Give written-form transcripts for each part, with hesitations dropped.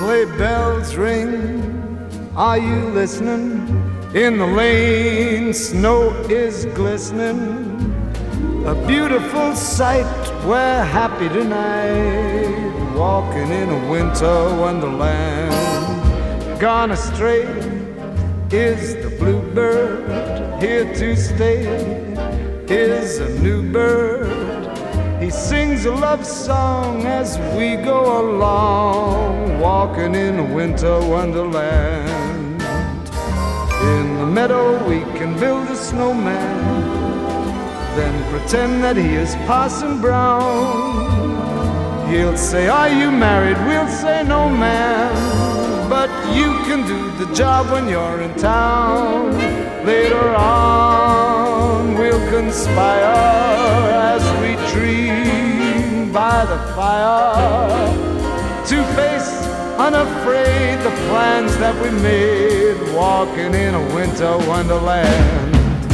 sleigh bells ring. Are you listening? In the lane, snow is glistening. A beautiful sight, we're happy tonight, walking in a winter wonderland. Gone astray is the bluebird, here to stay is a new bird. He sings a love song as we go along, walking in a winter wonderland. In the meadow we can build a snowman, then pretend that he is Parson Brown. He'll say, are you married? We'll say, no, ma'am. But you can do the job when you're in town. Later on, we'll conspire as we dream by the fire to face unafraid the plans that we made, walking in a winter wonderland.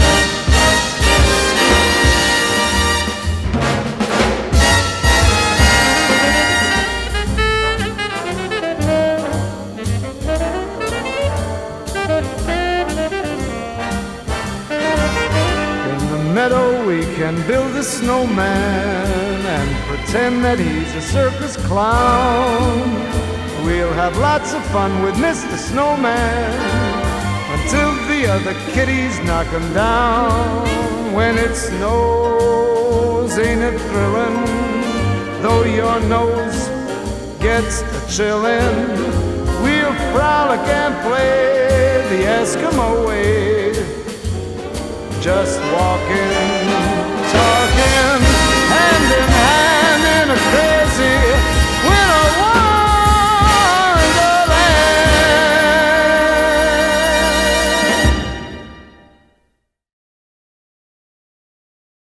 Meadow we can build a snowman and pretend that he's a circus clown. We'll have lots of fun with Mr. Snowman until the other kitties knock him down. When it snows, ain't it thrilling? Though your nose gets a chillin', we'll frolic and play the Eskimo way, just walking